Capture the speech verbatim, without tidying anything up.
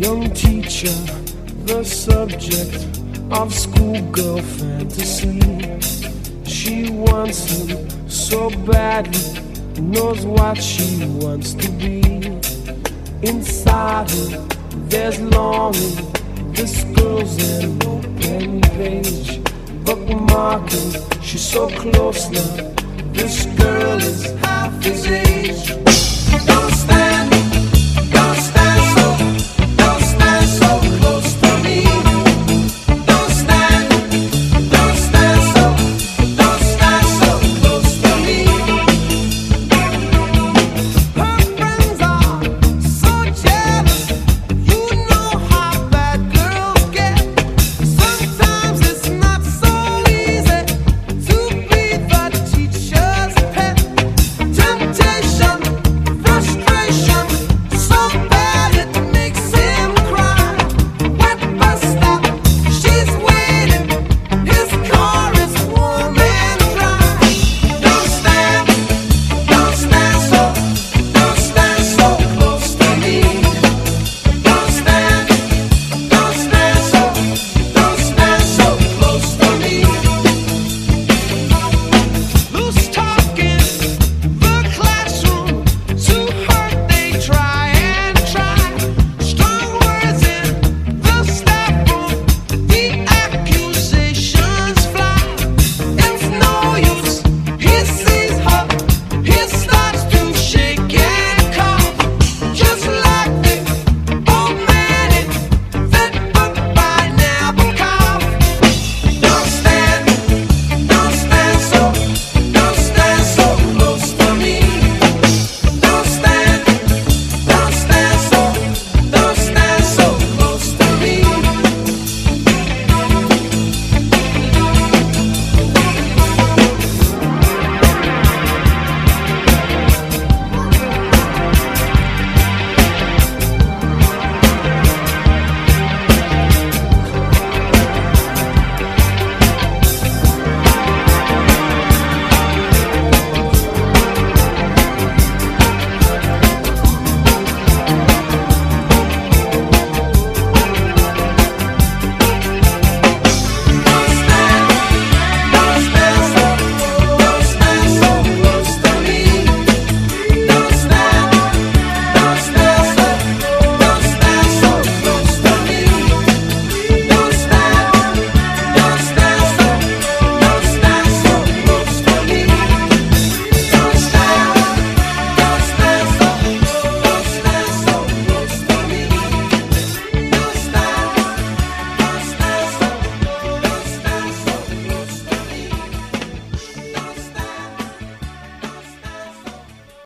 young teacher, the subject of schoolgirl fantasy. She wants him so badly, knows what she wants to be. Inside her, there's longing. This girl's an open page, bookmarking. She's so close now. This girl is half his age. Don't stand